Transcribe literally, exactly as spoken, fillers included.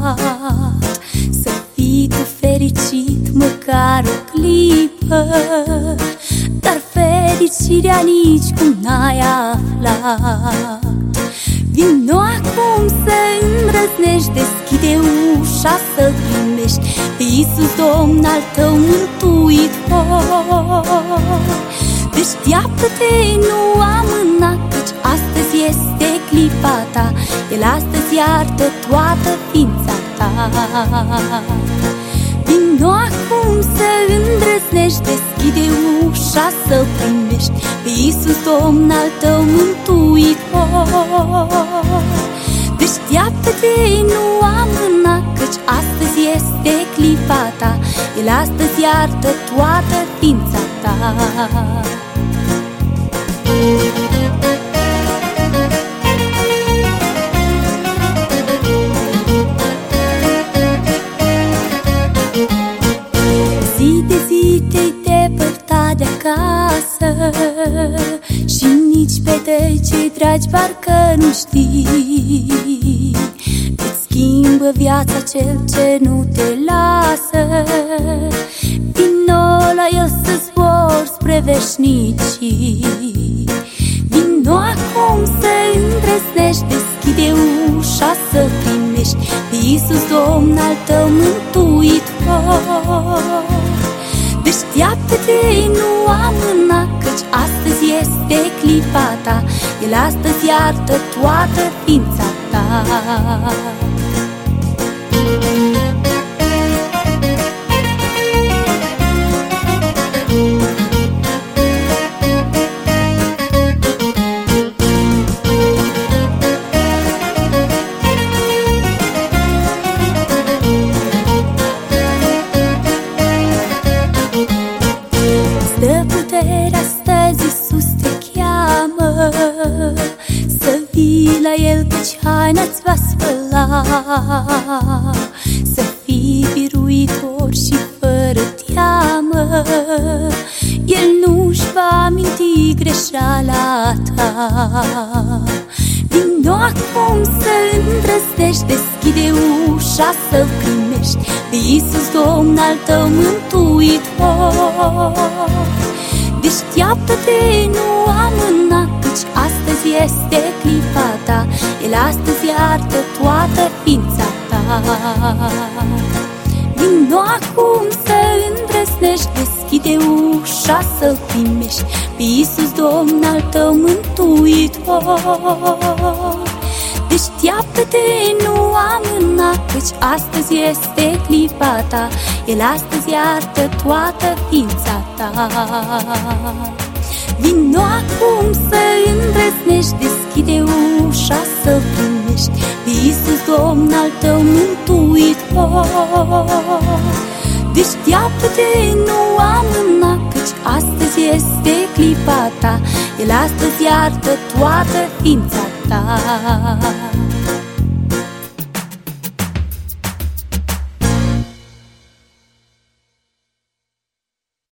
să fii tu fericit măcar o clipă, dar fericirea nici cum n-ai aflat. Vino acum să îndrăznești, deschide ușa să primești pe Iisus, Domn al tău mântuitor. Deșteaptă-te, nu amâna, căci astăzi este clipa ta. El astăzi iartă toată ființa ta. Vino acum să îndrăznești, deschide ușa să primești pe Iisus, Domn al tău mântuitor. Deșteaptă-te, nu amâna, căci astăzi este clipa ta. El astăzi iartă toată ființa ta. Zi de zi te-ai depărtat de acasă și nici pe tăi cei dragi parcă nu știi. Îți schimbă viața cel ce nu te lasă. Vino la el să zbori spre veșnicii. Vino acum să îndrăznești, deschide ușa să primești pe Iisus, Domn al tău mântuitor. Deșteaptă-te, nu amâna, căci astăzi este clipa ta. El astăzi iartă toată ființa ta. Stă puterea, astăzi Iisus te cheamă să vii la El, căci haina-ți va spăla. Să fii biruitor și fără teamă, El nu-și va aminti greșeala ta. Vino acum să îndrăznești, deschide ușa să primești pe Iisus, Domn al tău mântuitor. Deșteaptă-te, nu amâna, căci astăzi este clipa ta. El astăzi iartă toată ființa ta. Vino acum să îndrăznești, deschide ușa să primești pe Iisus, Domn al tău mântuitor. Deșteaptă-te, nu amâna, căci astăzi este clipa ta. El astăzi iartă toată ființa ta. Vino acum să îndrăznești, deschide ușa să primești pe Iisus, Domn al tău mântuitor. Deșteaptă-te, nu amâna, căci astăzi este clipa ta. El astăzi iartă toată ființa ta.